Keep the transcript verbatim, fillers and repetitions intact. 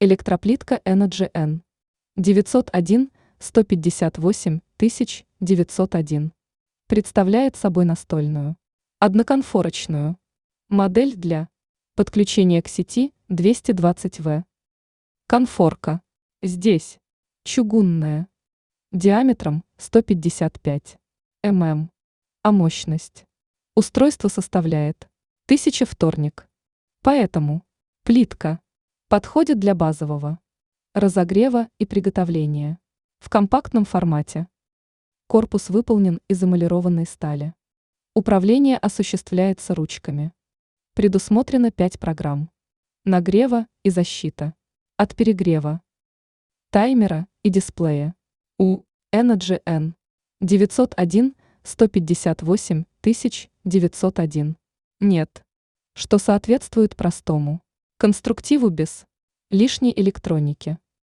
Электроплитка Energy N. девятьсот один сто пятьдесят восемь тысяч девятьсот один. Представляет собой настольную, одноконфорочную модель для подключения к сети двести двадцать вольт. Конфорка. Здесь чугунная, диаметром сто пятьдесят пять миллиметров, а мощность устройства составляет тысяча вторник. Поэтому плитка подходит для базового разогрева и приготовления в компактном формате. Корпус выполнен из эмалированной стали. Управление осуществляется ручками. Предусмотрено пять программ нагрева и защита от перегрева, таймера и дисплея. У Energy N девятьсот один сто пятьдесят восемь тысяч девятьсот один нет, что соответствует простому конструктиву без лишней электроники.